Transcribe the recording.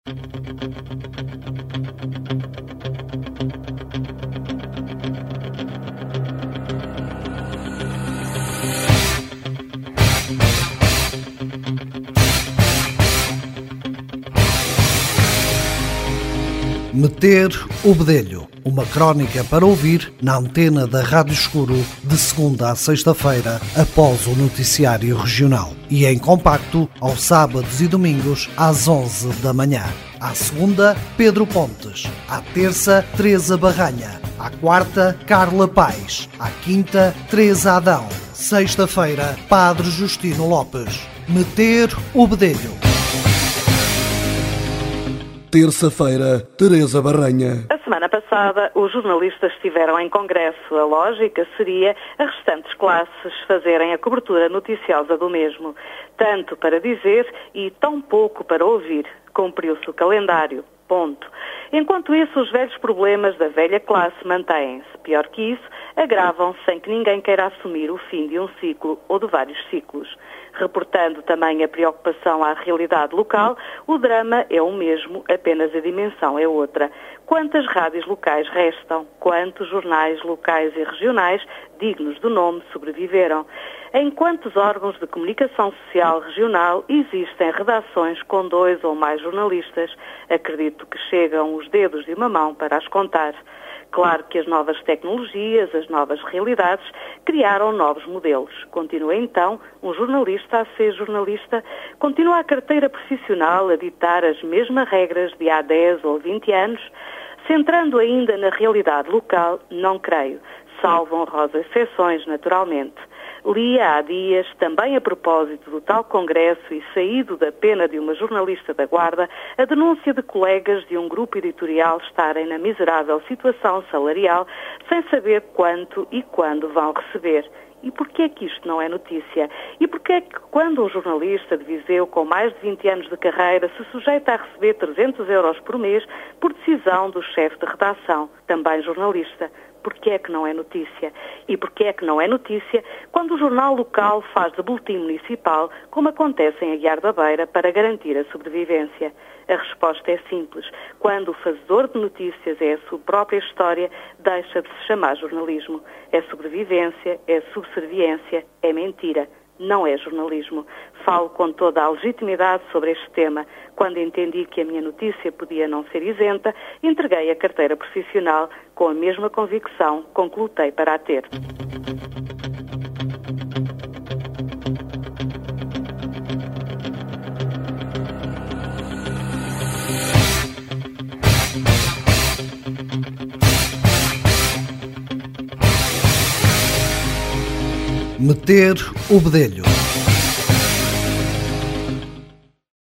Meter o bedelho, uma crónica para ouvir na antena da Rádio Escuro de segunda a sexta-feira após o noticiário regional e em compacto aos sábados e domingos às 11 da manhã. À segunda, Pedro Pontes. À terça, Teresa Barranha. À quarta, Carla Paes. À quinta, Teresa Adão. Sexta-feira, Padre Justino Lopes. Meter o bedelho. Terça-feira, Teresa Barranha. A semana passada, os jornalistas estiveram em congresso. A lógica seria as restantes classes fazerem a cobertura noticiosa do mesmo. Tanto para dizer e tão pouco para ouvir. Cumpriu-se o calendário. Ponto. Enquanto isso, os velhos problemas da velha classe mantêm-se. Pior que isso, agravam-se sem que ninguém queira assumir o fim de um ciclo ou de vários ciclos. Reportando também a preocupação à realidade local, o drama é o mesmo, apenas a dimensão é outra. Quantas rádios locais restam? Quantos jornais locais e regionais, dignos do nome, sobreviveram? Em quantos órgãos de comunicação social regional existem redações com 2 ou mais jornalistas? Acredito que chegam os dedos de uma mão para as contar. Claro que as novas tecnologias, as novas realidades, criaram novos modelos. Continua então um jornalista a ser jornalista? Continua a carteira profissional a ditar as mesmas regras de há 10 ou 20 anos? Centrando ainda na realidade local, não creio, salvo honrosas exceções, naturalmente. Li há dias, também a propósito do tal congresso e saído da pena de uma jornalista da Guarda, a denúncia de colegas de um grupo editorial estarem na miserável situação salarial, sem saber quanto e quando vão receber. E porquê é que isto não é notícia? E porquê é que quando um jornalista de Viseu com mais de 20 anos de carreira se sujeita a receber 300 euros por mês por decisão do chefe de redação, também jornalista? Porquê é que não é notícia? E porquê é que não é notícia quando o jornal local faz de boletim municipal, como acontece em Aguiar da Beira, para garantir a sobrevivência? A resposta é simples. Quando o fazedor de notícias é a sua própria história, deixa de se chamar jornalismo. É sobrevivência, é subserviência, é mentira. Não é jornalismo. Falo com toda a legitimidade sobre este tema. Quando entendi que a minha notícia podia não ser isenta, entreguei a carteira profissional com a mesma convicção com que lutei para a ter. Meter o bedelho.